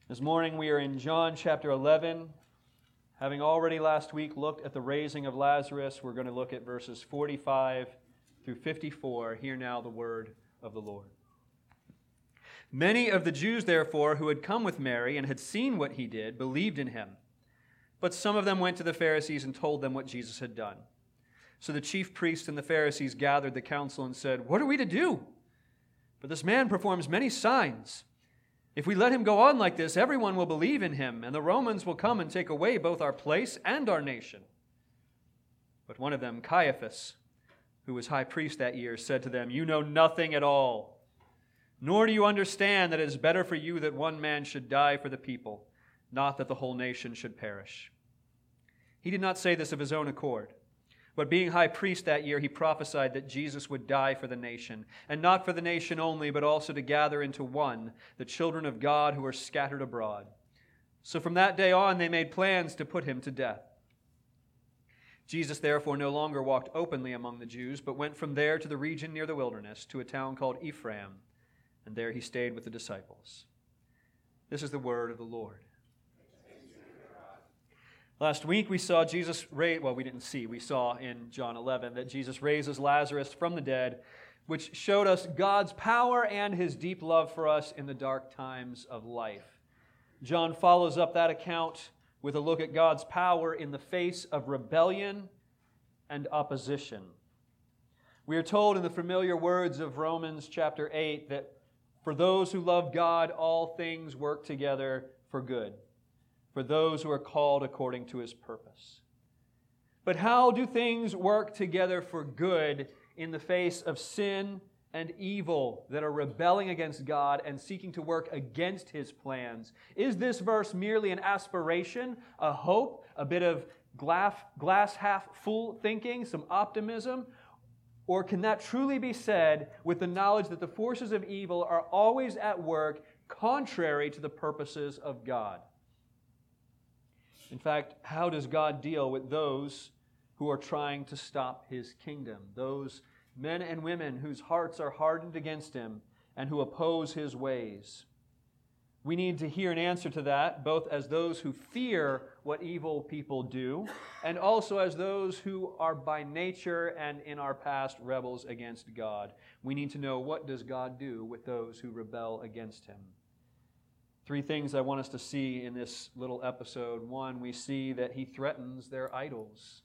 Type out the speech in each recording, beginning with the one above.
This morning we are in John chapter 11. Having already last week looked at the raising of Lazarus, we're going to look at verses 45 through 54. Hear now the word of the Lord. Many of the Jews, therefore, who had come with Mary and had seen what he did, believed in him. But some of them went to the Pharisees and told them what Jesus had done. So the chief priests and the Pharisees gathered the council and said, "What are we to do? For this man performs many signs. If we let him go on like this, everyone will believe in him, and the Romans will come and take away both our place and our nation." But one of them, Caiaphas, who was high priest that year, said to them, "You know nothing at all, nor do you understand that it is better for you that one man should die for the people, not that the whole nation should perish." He did not say this of his own accord, but being high priest that year, he prophesied that Jesus would die for the nation, and not for the nation only, but also to gather into one the children of God who are scattered abroad. So from that day on, they made plans to put him to death. Jesus therefore no longer walked openly among the Jews, but went from there to the region near the wilderness, to a town called Ephraim, and there he stayed with the disciples. This is the word of the Lord. Last week we saw we saw in John 11 that Jesus raises Lazarus from the dead, which showed us God's power and his deep love for us in the dark times of life. John follows up that account with a look at God's power in the face of rebellion and opposition. We are told in the familiar words of Romans chapter 8 that for those who love God, all things work together for good, for those who are called according to his purpose. But how do things work together for good in the face of sin and evil that are rebelling against God and seeking to work against his plans? Is this verse merely an aspiration, a hope, a bit of glass half full thinking, some optimism? Or can that truly be said with the knowledge that the forces of evil are always at work contrary to the purposes of God? In fact, how does God deal with those who are trying to stop his kingdom? Those men and women whose hearts are hardened against him and who oppose his ways. We need to hear an answer to that, both as those who fear what evil people do, and also as those who are by nature and in our past rebels against God. We need to know, what does God do with those who rebel against him? Three things I want us to see in this little episode. One, we see that he threatens their idols.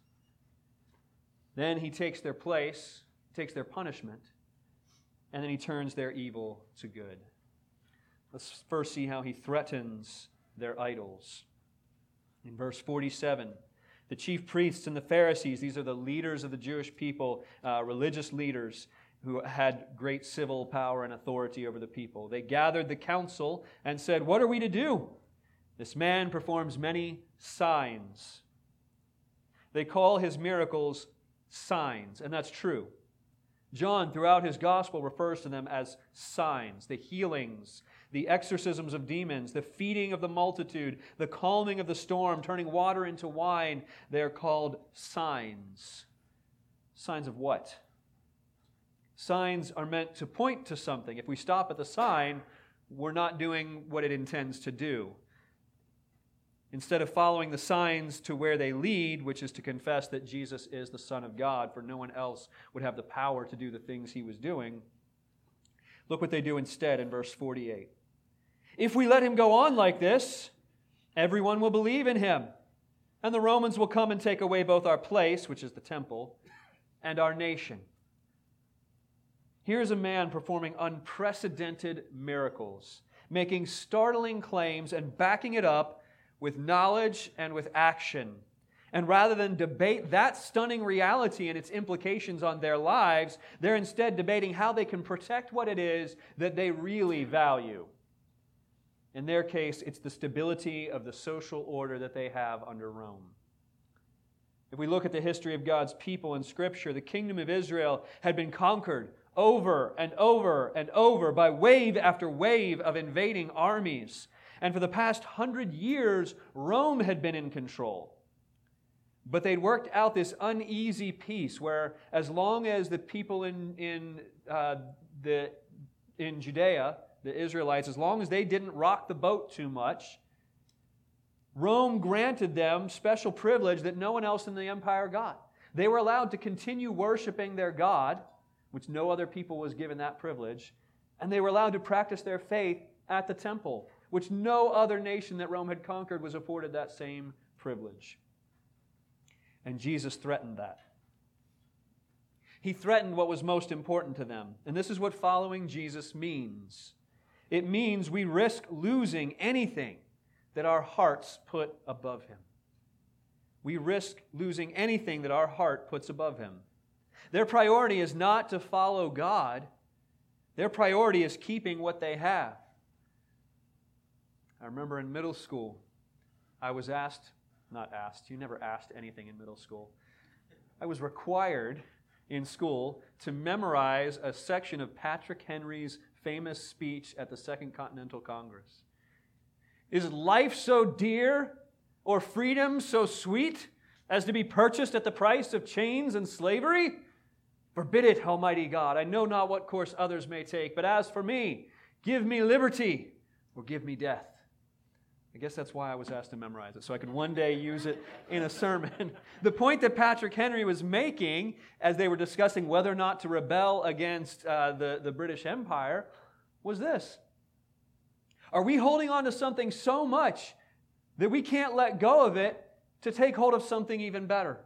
Then he takes their place, takes their punishment, and then he turns their evil to good. Let's first see how he threatens their idols. In verse 47, the chief priests and the Pharisees, these are the leaders of the Jewish people, religious leaders, who had great civil power and authority over the people. They gathered the council and said, "What are we to do? This man performs many signs." They call his miracles signs, and that's true. John, throughout his gospel, refers to them as signs. The healings, the exorcisms of demons, the feeding of the multitude, the calming of the storm, turning water into wine, they are called signs. Signs of what? Signs are meant to point to something. If we stop at the sign, we're not doing what it intends to do. Instead of following the signs to where they lead, which is to confess that Jesus is the Son of God, for no one else would have the power to do the things he was doing, look what they do instead in verse 48. "If we let him go on like this, everyone will believe in him, and the Romans will come and take away both our place," which is the temple, "and our nation." Here's a man performing unprecedented miracles, making startling claims and backing it up with knowledge and with action. And rather than debate that stunning reality and its implications on their lives, they're instead debating how they can protect what it is that they really value. In their case, it's the stability of the social order that they have under Rome. If we look at the history of God's people in Scripture, the kingdom of Israel had been conquered over and over and over by wave after wave of invading armies. And for the past 100 years, Rome had been in control. But they'd worked out this uneasy peace where as long as the people in Judea, the Israelites, as long as they didn't rock the boat too much, Rome granted them special privilege that no one else in the empire got. They were allowed to continue worshiping their God, which no other people was given that privilege, and they were allowed to practice their faith at the temple, which no other nation that Rome had conquered was afforded that same privilege. And Jesus threatened that. He threatened what was most important to them. And this is what following Jesus means. It means we risk losing anything that our hearts put above Him. We risk losing anything that our heart puts above Him. Their priority is not to follow God. Their priority is keeping what they have. I remember in middle school, I was you never asked anything in middle school. I was required in school to memorize a section of Patrick Henry's famous speech at the Second Continental Congress. Is life so dear, or freedom so sweet, as to be purchased at the price of chains and slavery? Forbid it, Almighty God. I know not what course others may take, but as for me, give me liberty or give me death. I guess that's why I was asked to memorize it, so I could one day use it in a sermon. The point that Patrick Henry was making as they were discussing whether or not to rebel against the British Empire was this. Are we holding on to something so much that we can't let go of it to take hold of something even better?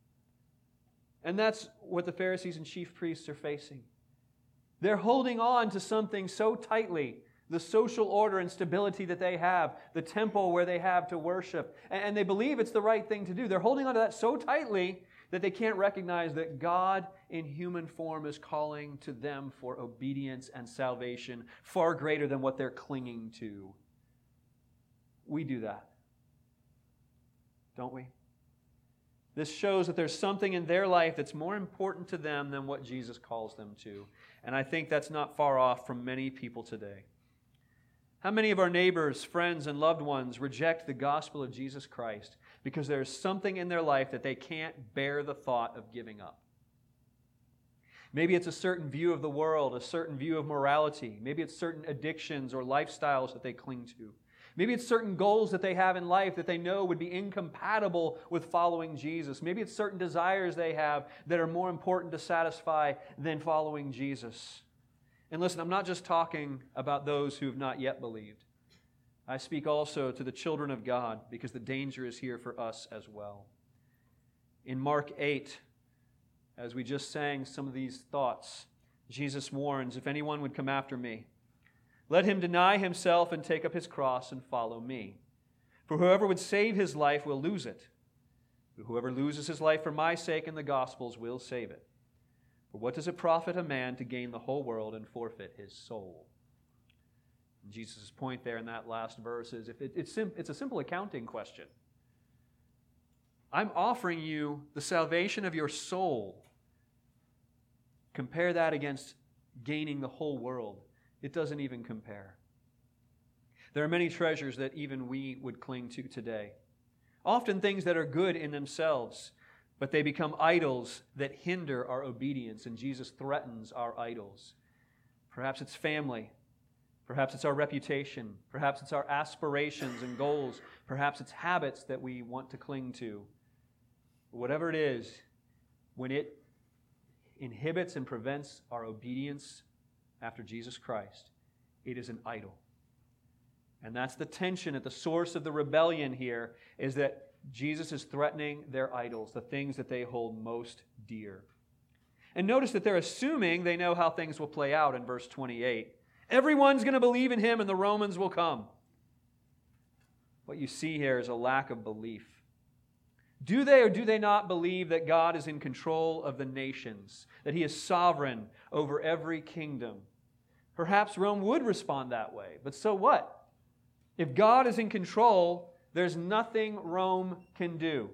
And that's what the Pharisees and chief priests are facing. They're holding on to something so tightly, the social order and stability that they have, the temple where they have to worship, and they believe it's the right thing to do. They're holding on to that so tightly that they can't recognize that God in human form is calling to them for obedience and salvation far greater than what they're clinging to. We do that, don't we? This shows that there's something in their life that's more important to them than what Jesus calls them to. And I think that's not far off from many people today. How many of our neighbors, friends, and loved ones reject the gospel of Jesus Christ because there's something in their life that they can't bear the thought of giving up? Maybe it's a certain view of the world, a certain view of morality. Maybe it's certain addictions or lifestyles that they cling to. Maybe it's certain goals that they have in life that they know would be incompatible with following Jesus. Maybe it's certain desires they have that are more important to satisfy than following Jesus. And listen, I'm not just talking about those who have not yet believed. I speak also to the children of God because the danger is here for us as well. In Mark 8, as we just sang some of these thoughts, Jesus warns, if anyone would come after me, let him deny himself and take up his cross and follow me. For whoever would save his life will lose it. But whoever loses his life for my sake and the gospel's will save it. For what does it profit a man to gain the whole world and forfeit his soul? And Jesus' point there in that last verse is it's a simple accounting question. I'm offering you the salvation of your soul. Compare that against gaining the whole world. It doesn't even compare. There are many treasures that even we would cling to today. Often things that are good in themselves, but they become idols that hinder our obedience, and Jesus threatens our idols. Perhaps it's family. Perhaps it's our reputation. Perhaps it's our aspirations and goals. Perhaps it's habits that we want to cling to. Whatever it is, when it inhibits and prevents our obedience after Jesus Christ, it is an idol. And that's the tension at the source of the rebellion here, is that Jesus is threatening their idols, the things that they hold most dear. And notice that they're assuming they know how things will play out in verse 28. Everyone's going to believe in him and the Romans will come. What you see here is a lack of belief. Do they or do they not believe that God is in control of the nations, that he is sovereign over every kingdom? Perhaps Rome would respond that way, but so what? If God is in control, there's nothing Rome can do.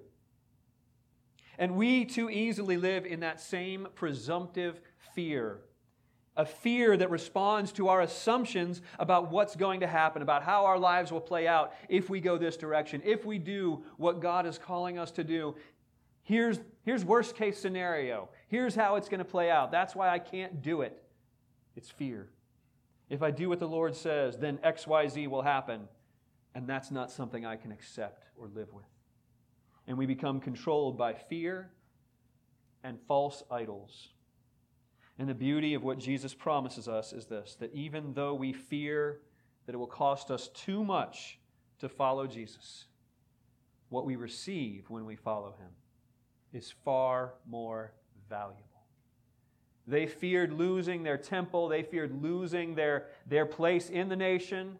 And we too easily live in that same presumptive fear, a fear that responds to our assumptions about what's going to happen, about how our lives will play out if we go this direction, if we do what God is calling us to do. Here's worst case scenario. Here's how it's going to play out. That's why I can't do it. It's fear. If I do what the Lord says, then XYZ will happen. And that's not something I can accept or live with. And we become controlled by fear and false idols. And the beauty of what Jesus promises us is this, that even though we fear that it will cost us too much to follow Jesus, what we receive when we follow Him is far more valuable. They feared losing their temple. They feared losing their place in the nation.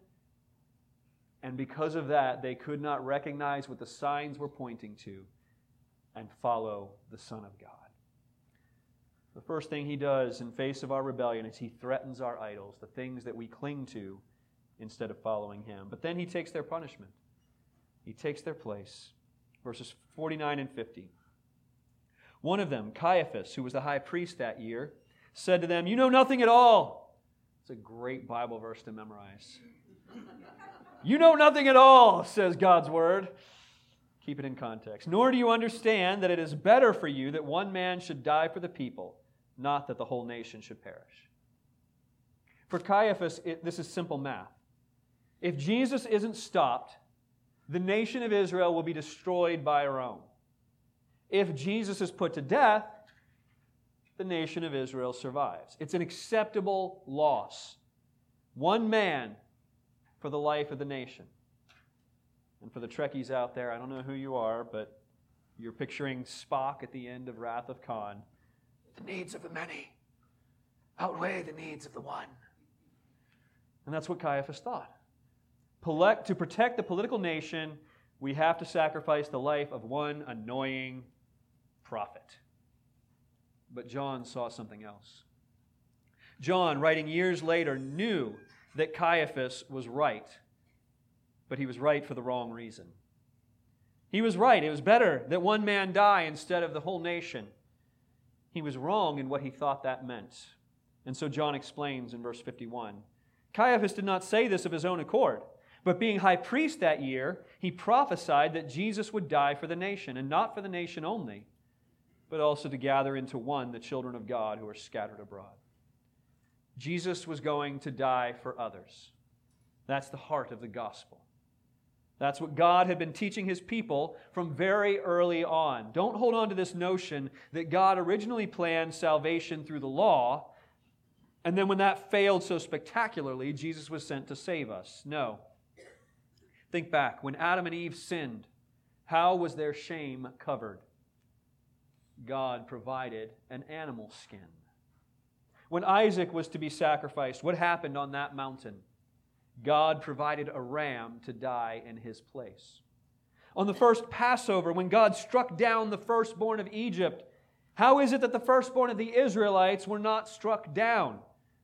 And because of that, they could not recognize what the signs were pointing to and follow the Son of God. The first thing He does in face of our rebellion is He threatens our idols, the things that we cling to instead of following Him. But then He takes their punishment. He takes their place. Verses 49 and 50. One of them, Caiaphas, who was the high priest that year, said to them, "You know nothing at all." It's a great Bible verse to memorize. You know nothing at all, says God's Word. Keep it in context. Nor do you understand that it is better for you that one man should die for the people, not that the whole nation should perish. For Caiaphas, this is simple math. If Jesus isn't stopped, the nation of Israel will be destroyed by Rome. If Jesus is put to death, the nation of Israel survives. It's an acceptable loss. One man for the life of the nation. And for the Trekkies out there, I don't know who you are, but you're picturing Spock at the end of Wrath of Khan. The needs of the many outweigh the needs of the one. And that's what Caiaphas thought. To protect the political nation, we have to sacrifice the life of one annoying prophet. But John saw something else. John, writing years later, knew that Caiaphas was right, but he was right for the wrong reason. He was right. It was better that one man die instead of the whole nation. He was wrong in what he thought that meant. And so John explains in verse 51. Caiaphas did not say this of his own accord, but being high priest that year, he prophesied that Jesus would die for the nation, and not for the nation only, but also to gather into one the children of God who are scattered abroad. Jesus was going to die for others. That's the heart of the gospel. That's what God had been teaching His people from very early on. Don't hold on to this notion that God originally planned salvation through the law, and then when that failed so spectacularly, Jesus was sent to save us. No. Think back. When Adam and Eve sinned, how was their shame covered? God provided an animal skin. When Isaac was to be sacrificed, what happened on that mountain? God provided a ram to die in his place. On the first Passover, when God struck down the firstborn of Egypt, how is it that the firstborn of the Israelites were not struck down?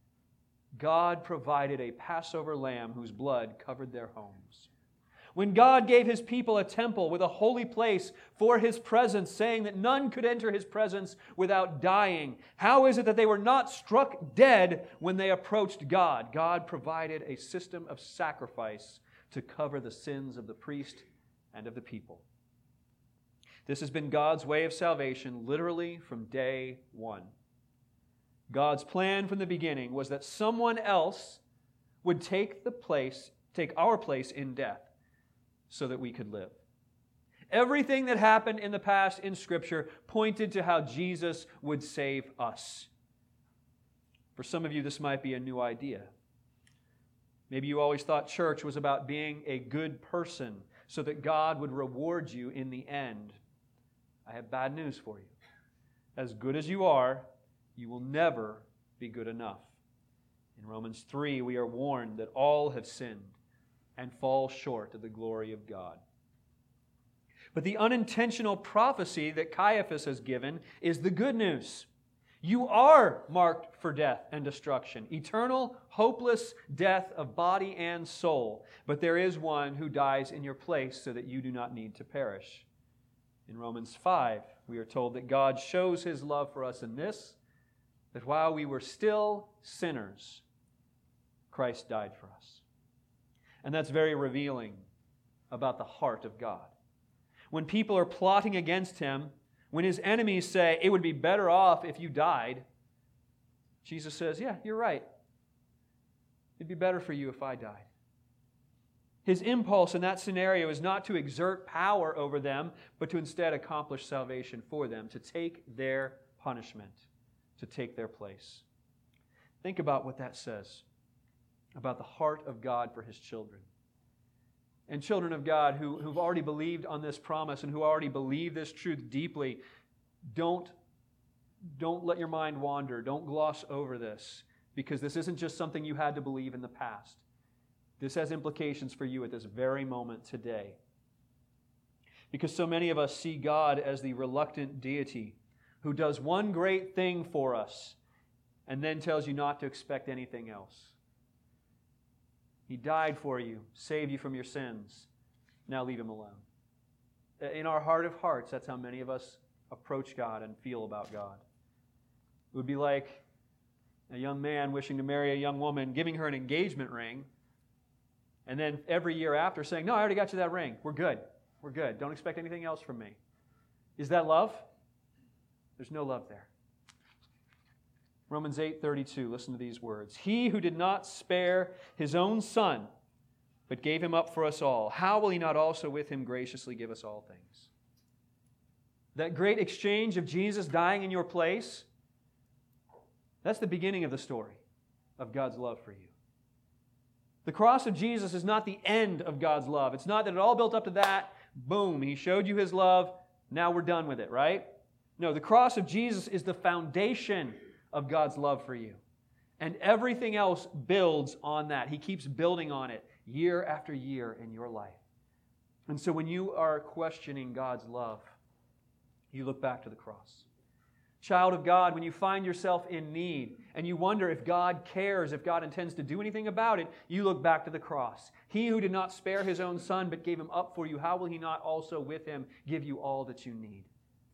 God provided a Passover lamb whose blood covered their homes. When God gave His people a temple with a holy place for His presence, saying that none could enter His presence without dying, how is it that they were not struck dead when they approached God? God provided a system of sacrifice to cover the sins of the priest and of the people. This has been God's way of salvation literally from day one. God's plan from the beginning was that someone else would take our place in death, so that we could live. Everything that happened in the past in Scripture pointed to how Jesus would save us. For some of you, this might be a new idea. Maybe you always thought church was about being a good person so that God would reward you in the end. I have bad news for you. As good as you are, you will never be good enough. In Romans 3, we are warned that all have sinned and fall short of the glory of God. But the unintentional prophecy that Caiaphas has given is the good news. You are marked for death and destruction, eternal, hopeless death of body and soul. But there is one who dies in your place so that you do not need to perish. In Romans 5, we are told that God shows His love for us in this, that while we were still sinners, Christ died for us. And that's very revealing about the heart of God. When people are plotting against Him, when His enemies say, it would be better off if you died, Jesus says, yeah, you're right. It'd be better for you if I died. His impulse in that scenario is not to exert power over them, but to instead accomplish salvation for them, to take their punishment, to take their place. Think about what that says about the heart of God for His children. And children of God who've already believed on this promise and who already believe this truth deeply, don't let your mind wander. Don't gloss over this, because this isn't just something you had to believe in the past. This has implications for you at this very moment today. Because so many of us see God as the reluctant deity who does one great thing for us and then tells you not to expect anything else. He died for you, saved you from your sins. Now leave Him alone. In our heart of hearts, that's how many of us approach God and feel about God. It would be like a young man wishing to marry a young woman, giving her an engagement ring, and then every year after saying, no, I already got you that ring. We're good. We're good. Don't expect anything else from me. Is that love? There's no love there. Romans 8:32, listen to these words. He who did not spare His own Son, but gave Him up for us all, how will He not also with Him graciously give us all things? That great exchange of Jesus dying in your place, that's the beginning of the story of God's love for you. The cross of Jesus is not the end of God's love. It's not that it all built up to that. Boom, He showed you His love. Now we're done with it, right? No, the cross of Jesus is the foundation of God's love for you. And everything else builds on that. He keeps building on it year after year in your life. And so when you are questioning God's love, you look back to the cross. Child of God, when you find yourself in need and you wonder if God cares, if God intends to do anything about it, you look back to the cross. He who did not spare His own Son but gave Him up for you, how will He not also with Him give you all that you need?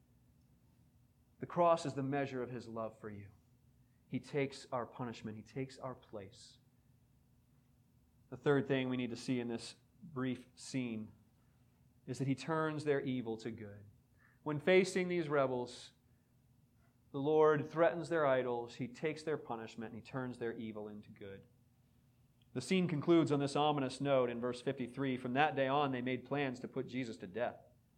The cross is the measure of His love for you. He takes our punishment. He takes our place. The third thing we need to see in this brief scene is that He turns their evil to good. When facing these rebels, the Lord threatens their idols, He takes their punishment, and He turns their evil into good. The scene concludes on this ominous note in verse 53. From that day on, they made plans to put Jesus to death.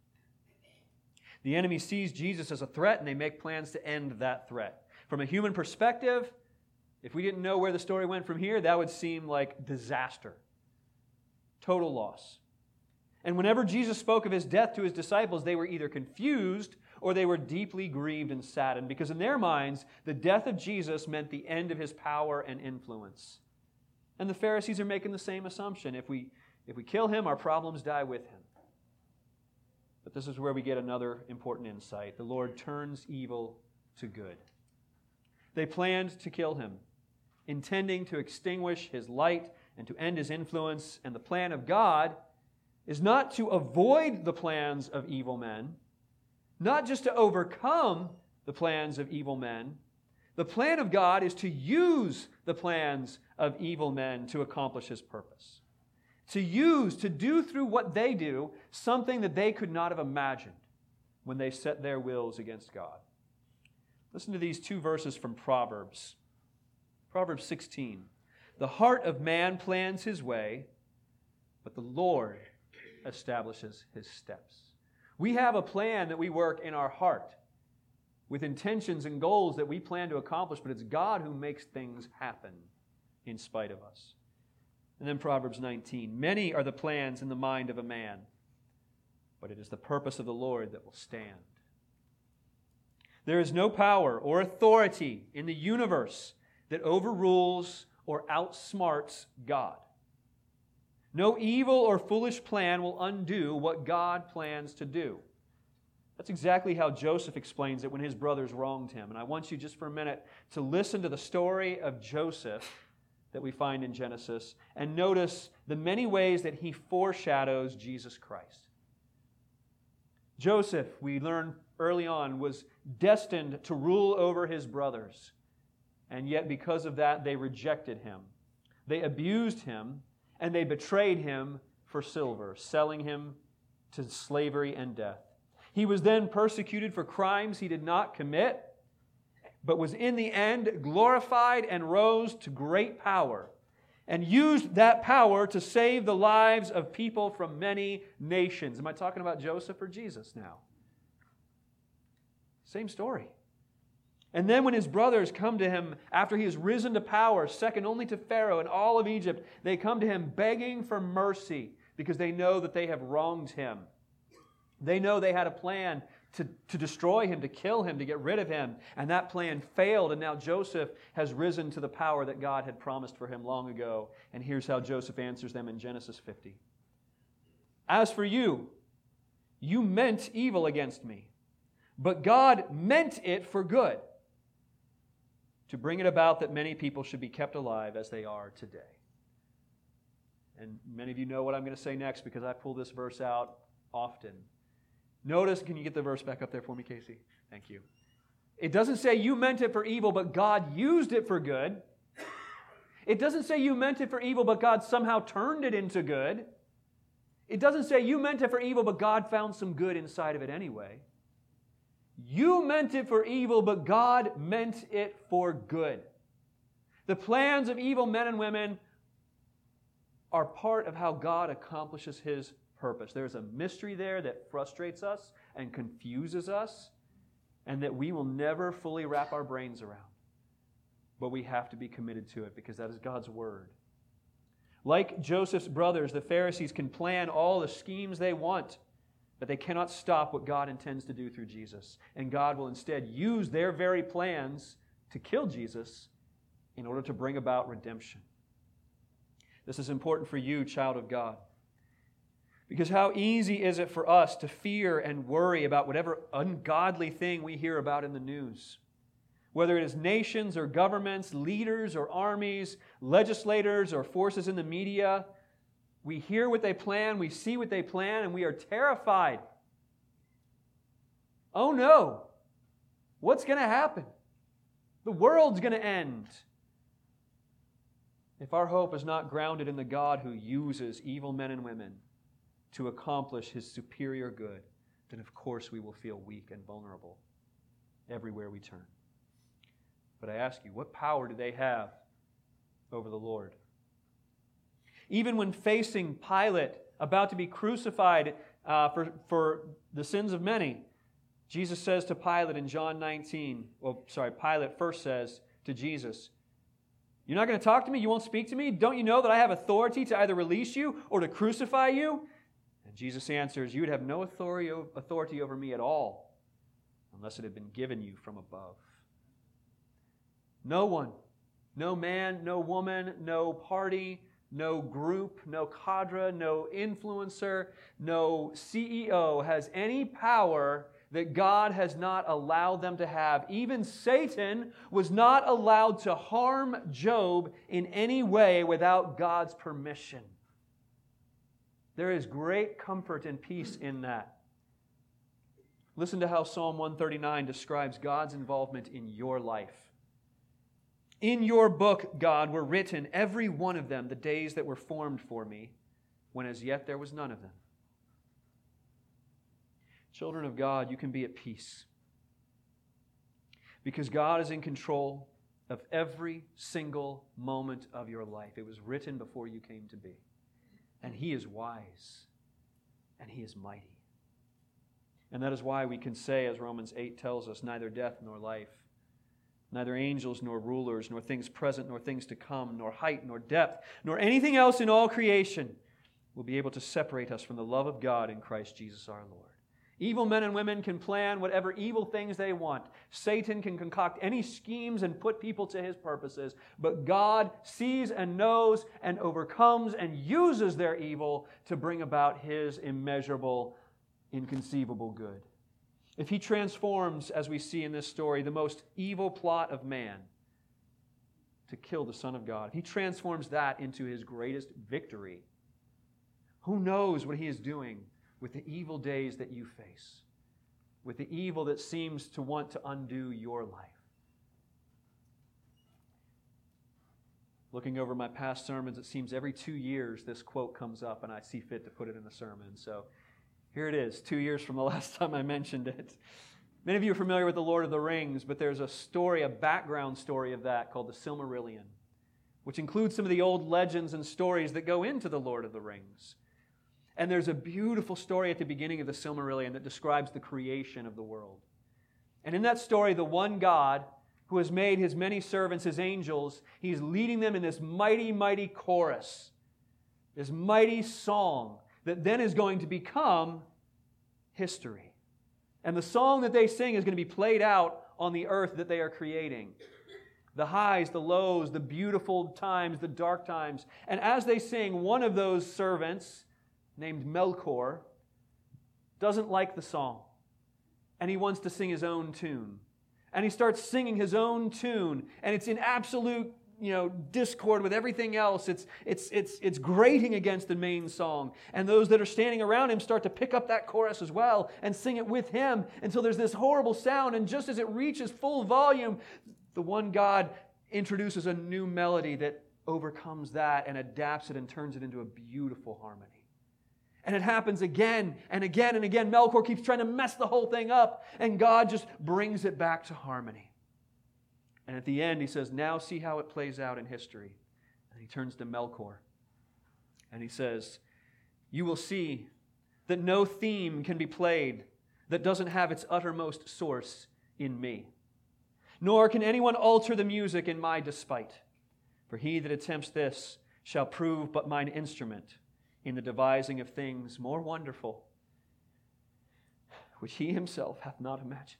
The enemy sees Jesus as a threat, and they make plans to end that threat. From a human perspective, if we didn't know where the story went from here, that would seem like disaster. Total loss. And whenever Jesus spoke of His death to His disciples, they were either confused or they were deeply grieved and saddened, because in their minds, the death of Jesus meant the end of His power and influence. And the Pharisees are making the same assumption. If we kill Him, our problems die with Him. But this is where we get another important insight. The Lord turns evil to good. They planned to kill Him, intending to extinguish His light and to end His influence. And the plan of God is not to avoid the plans of evil men, not just to overcome the plans of evil men. The plan of God is to use the plans of evil men to accomplish His purpose. To do through what they do something that they could not have imagined when they set their wills against God. Listen to these two verses from Proverbs. Proverbs 16. The heart of man plans his way, but the Lord establishes his steps. We have a plan that we work in our heart with intentions and goals that we plan to accomplish, but it's God who makes things happen in spite of us. And then Proverbs 19. Many are the plans in the mind of a man, but it is the purpose of the Lord that will stand. There is no power or authority in the universe that overrules or outsmarts God. No evil or foolish plan will undo what God plans to do. That's exactly how Joseph explains it when his brothers wronged him. And I want you just for a minute to listen to the story of Joseph that we find in Genesis and notice the many ways that he foreshadows Jesus Christ. Joseph, we learn early on, was destined to rule over his brothers. And yet because of that, they rejected him. They abused him. And they betrayed him for silver, selling him to slavery and death. He was then persecuted for crimes he did not commit, but was in the end glorified and rose to great power. and used that power to save the lives of people from many nations. Am I talking about Joseph or Jesus now? Same story. And then when his brothers come to him after he has risen to power, second only to Pharaoh and all of Egypt, they come to him begging for mercy because they know that they have wronged him. They know they had a plan to destroy him, to kill him, to get rid of him. And that plan failed, and now Joseph has risen to the power that God had promised for him long ago. And here's how Joseph answers them in Genesis 50. As for you, you meant evil against me, but God meant it for good, to bring it about that many people should be kept alive as they are today. And many of you know what I'm going to say next because I pull this verse out often. Notice, can you get the verse back up there for me, Casey? Thank you. It doesn't say you meant it for evil, but God used it for good. It doesn't say you meant it for evil, but God somehow turned it into good. It doesn't say you meant it for evil, but God found some good inside of it anyway. You meant it for evil, but God meant it for good. The plans of evil men and women are part of how God accomplishes His purpose. There's a mystery there that frustrates us and confuses us, and that we will never fully wrap our brains around. But we have to be committed to it because that is God's Word. Like Joseph's brothers, the Pharisees can plan all the schemes they want, but they cannot stop what God intends to do through Jesus. And God will instead use their very plans to kill Jesus in order to bring about redemption. This is important for you, child of God. Because how easy is it for us to fear and worry about whatever ungodly thing we hear about in the news? Whether it is nations or governments, leaders or armies, legislators or forces in the media, we hear what they plan, we see what they plan, and we are terrified. Oh no! What's going to happen? The world's going to end. If our hope is not grounded in the God who uses evil men and women to accomplish His superior good, then of course we will feel weak and vulnerable everywhere we turn. But I ask you, what power do they have over the Lord? Even when facing Pilate, about to be crucified for the sins of many, Jesus says to Pilate in John 19, Pilate first says to Jesus, "You're not going to talk to me? You won't speak to me? Don't you know that I have authority to either release you or to crucify you?" And Jesus answers, "You would have no authority over me at all unless it had been given you from above." No one, no man, no woman, no party, no group, no cadre, no influencer, no CEO has any power that God has not allowed them to have. Even Satan was not allowed to harm Job in any way without God's permission. There is great comfort and peace in that. Listen to how Psalm 139 describes God's involvement in your life. In your book, God, were written, every one of them, the days that were formed for me, when as yet there was none of them. Children of God, you can be at peace. Because God is in control of every single moment of your life. It was written before you came to be. And He is wise. And He is mighty. And that is why we can say, as Romans 8 tells us, neither death nor life, neither angels nor rulers, nor things present nor things to come, nor height nor depth, nor anything else in all creation will be able to separate us from the love of God in Christ Jesus our Lord. Evil men and women can plan whatever evil things they want. Satan can concoct any schemes and put people to his purposes. But God sees and knows and overcomes and uses their evil to bring about His immeasurable, inconceivable good. If He transforms, as we see in this story, the most evil plot of man to kill the Son of God, if He transforms that into His greatest victory, who knows what He is doing with the evil days that you face, with the evil that seems to want to undo your life. Looking over my past sermons, it seems every 2 years this quote comes up and I see fit to put it in the sermon. So here it is, 2 years from the last time I mentioned it. Many of you are familiar with The Lord of the Rings, but there's a story, a background story of that called the Silmarillion, which includes some of the old legends and stories that go into the Lord of the Rings. And there's a beautiful story at the beginning of the Silmarillion that describes the creation of the world. And in that story, the one God who has made his many servants his angels, he's leading them in this mighty, mighty chorus, this mighty song that then is going to become history. And the song that they sing is going to be played out on the earth that they are creating. The highs, the lows, the beautiful times, the dark times. And as they sing, one of those servants, named Melkor, doesn't like the song. And he wants to sing his own tune. And he starts singing his own tune. And it's in absolute, discord with everything else. It's grating against the main song. And those that are standing around him start to pick up that chorus as well and sing it with him until there's this horrible sound. And just as it reaches full volume, the one God introduces a new melody that overcomes that and adapts it and turns it into a beautiful harmony. And it happens again and again and again. Melkor keeps trying to mess the whole thing up, and God just brings it back to harmony. And at the end, he says, now see how it plays out in history. And he turns to Melkor, and he says, you will see that no theme can be played that doesn't have its uttermost source in me. Nor can anyone alter the music in my despite. For he that attempts this shall prove but mine instrument in the devising of things more wonderful, which he himself hath not imagined.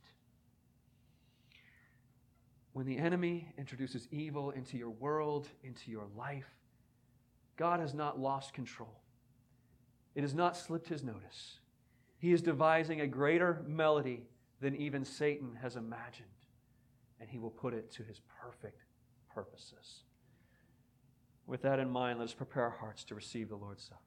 When the enemy introduces evil into your world, into your life, God has not lost control. It has not slipped his notice. He is devising a greater melody than even Satan has imagined, and he will put it to his perfect purposes. With that in mind, let us prepare our hearts to receive the Lord's Supper.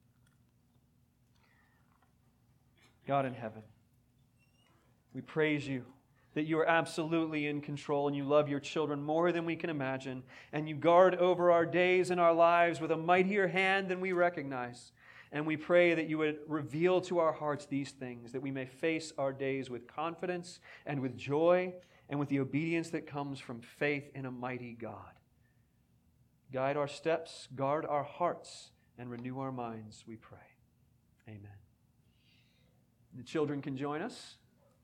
God in heaven, we praise you that you are absolutely in control and you love your children more than we can imagine, and you guard over our days and our lives with a mightier hand than we recognize. And we pray that you would reveal to our hearts these things, that we may face our days with confidence and with joy and with the obedience that comes from faith in a mighty God. Guide our steps, guard our hearts, and renew our minds, we pray. Amen. The children can join us.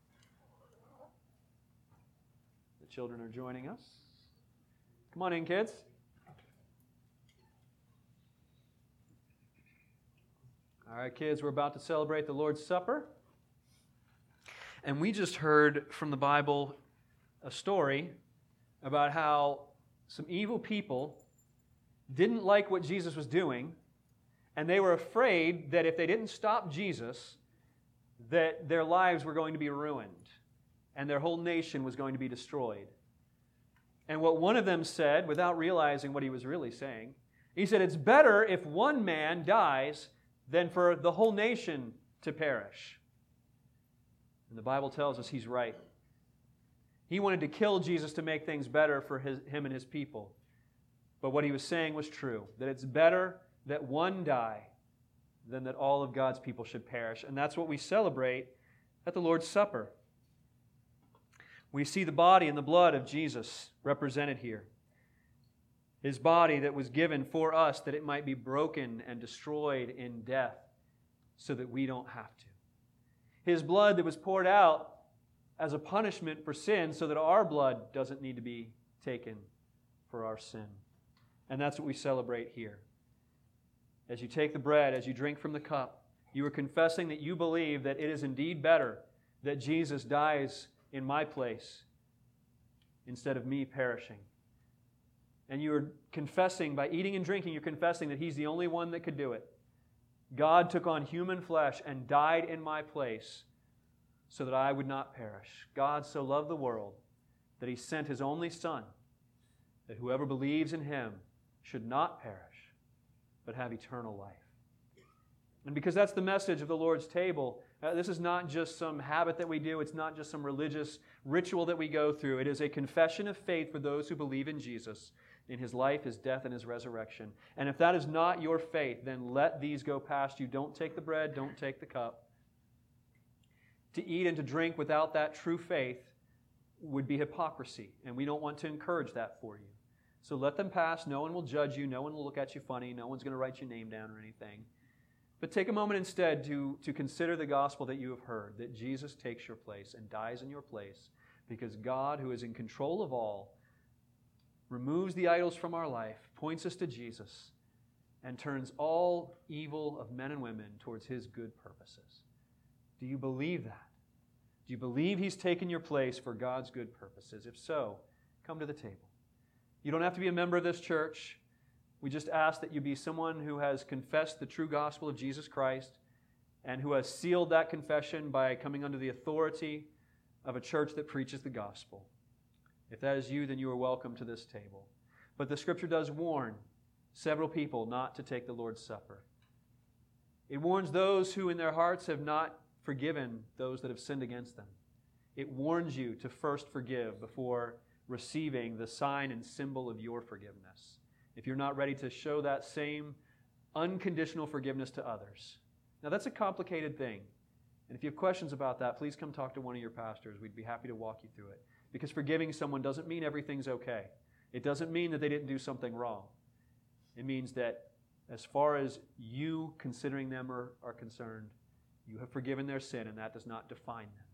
The children are joining us. Come on in, kids. All right, kids, we're about to celebrate the Lord's Supper. And we just heard from the Bible a story about how some evil people didn't like what Jesus was doing, and they were afraid that if they didn't stop Jesus, that their lives were going to be ruined and their whole nation was going to be destroyed. And what one of them said, without realizing what he was really saying, he said, it's better if one man dies than for the whole nation to perish. And the Bible tells us he's right. He wanted to kill Jesus to make things better for him and his people. But what he was saying was true, that it's better that one die than that all of God's people should perish. And that's what we celebrate at the Lord's Supper. We see the body and the blood of Jesus represented here. His body that was given for us that it might be broken and destroyed in death so that we don't have to. His blood that was poured out as a punishment for sin so that our blood doesn't need to be taken for our sin. And that's what we celebrate here. As you take the bread, as you drink from the cup, you are confessing that you believe that it is indeed better that Jesus dies in my place instead of me perishing. And you are confessing, by eating and drinking, you're confessing that He's the only one that could do it. God took on human flesh and died in my place so that I would not perish. God so loved the world that He sent His only Son, that whoever believes in Him should not perish, but have eternal life. And because that's the message of the Lord's table, this is not just some habit that we do. It's not just some religious ritual that we go through. It is a confession of faith for those who believe in Jesus, in His life, His death, and His resurrection. And if that is not your faith, then let these go past you. Don't take the bread. Don't take the cup. To eat and to drink without that true faith would be hypocrisy, and we don't want to encourage that for you. So let them pass. No one will judge you. No one will look at you funny. No one's going to write your name down or anything. But take a moment instead to consider the gospel that you have heard, that Jesus takes your place and dies in your place, because God, who is in control of all, removes the idols from our life, points us to Jesus, and turns all evil of men and women towards His good purposes. Do you believe that? Do you believe He's taken your place for God's good purposes? If so, come to the table. You don't have to be a member of this church. We just ask that you be someone who has confessed the true gospel of Jesus Christ and who has sealed that confession by coming under the authority of a church that preaches the gospel. If that is you, then you are welcome to this table. But the Scripture does warn several people not to take the Lord's Supper. It warns those who in their hearts have not forgiven those that have sinned against them. It warns you to first forgive before receiving the sign and symbol of your forgiveness. If you're not ready to show that same unconditional forgiveness to others. Now, that's a complicated thing. And if you have questions about that, please come talk to one of your pastors. We'd be happy to walk you through it. Because forgiving someone doesn't mean everything's okay. It doesn't mean that they didn't do something wrong. It means that as far as you considering them are concerned, you have forgiven their sin, and that does not define them.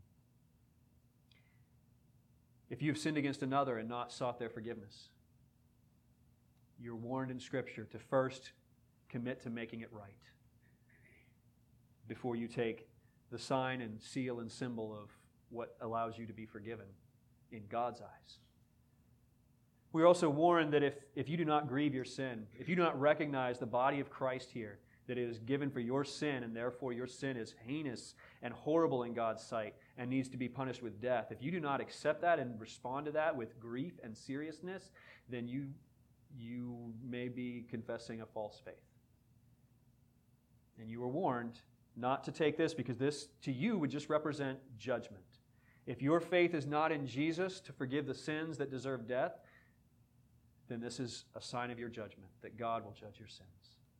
If you have sinned against another and not sought their forgiveness, you're warned in Scripture to first commit to making it right before you take the sign and seal and symbol of what allows you to be forgiven in God's eyes. We're also warned that if you do not grieve your sin, if you do not recognize the body of Christ here, that it is given for your sin, and therefore your sin is heinous and horrible in God's sight and needs to be punished with death, if you do not accept that and respond to that with grief and seriousness, then you may be confessing a false faith. And you are warned not to take this, because this to you would just represent judgment. If your faith is not in Jesus to forgive the sins that deserve death, then this is a sign of your judgment, that God will judge your sins.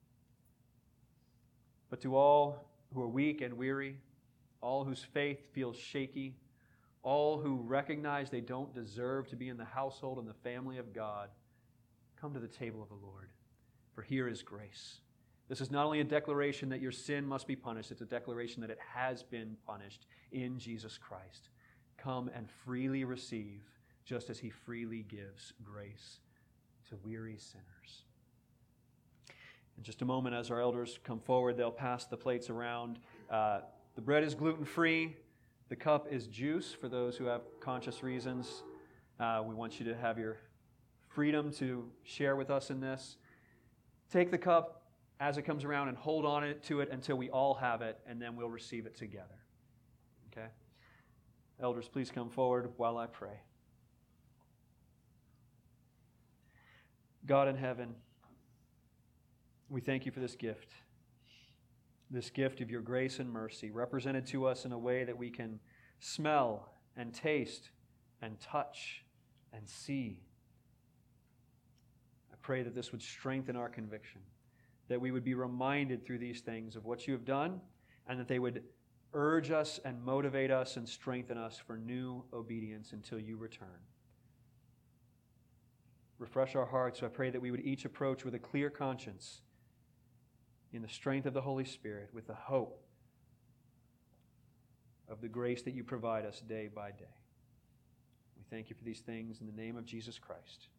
But to all who are weak and weary, all whose faith feels shaky, all who recognize they don't deserve to be in the household and the family of God, come to the table of the Lord, for here is grace. This is not only a declaration that your sin must be punished, it's a declaration that it has been punished in Jesus Christ. Come and freely receive, just as He freely gives grace to weary sinners. In just a moment, as our elders come forward, they'll pass the plates around. The bread is gluten-free. The cup is juice for those who have conscious reasons. We want you to have your freedom to share with us in this. Take the cup as it comes around and hold on to it until we all have it, and then we'll receive it together. Okay? Elders, please come forward while I pray. God in heaven, we thank you for this gift of your grace and mercy, represented to us in a way that we can smell and taste and touch and see. I pray that this would strengthen our conviction, that we would be reminded through these things of what you have done, and that they would urge us and motivate us and strengthen us for new obedience until you return. Refresh our hearts. So I pray that we would each approach with a clear conscience, in the strength of the Holy Spirit, with the hope of the grace that you provide us day by day. We thank you for these things in the name of Jesus Christ.